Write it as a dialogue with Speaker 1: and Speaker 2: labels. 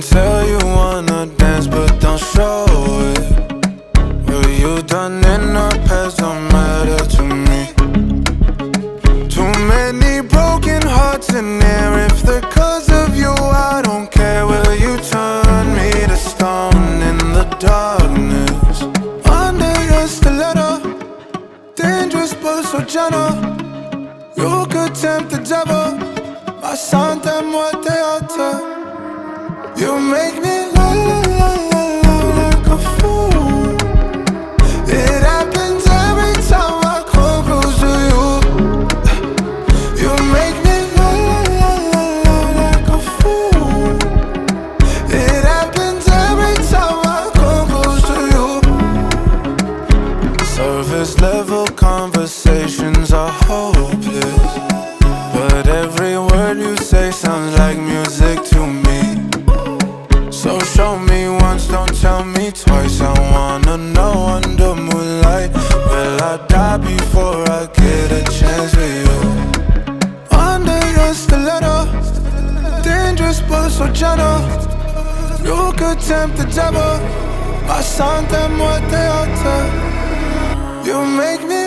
Speaker 1: tell you wanna dance but don't show it. What you done in the past don't matter to me. Too many broken hearts in there. If they're cause of you, I don't care. Will you turn me to stone in the darkness? Under your stiletto, dangerous but so gentle. You could tempt the devil. I sound them what they utter. You make me la la la la la like a fool. It happens every time I come close to you. You make me la la la la la like a fool. It happens every time I come close to you. Surface level conversations are hopeless, but every word you say sounds like music to me. So show me once, don't tell me twice. I wanna know under moonlight, will I die before I get a chance with you? Under your stiletto, dangerous but so gentle. You could tempt the devil. I sound them what they utter. You make me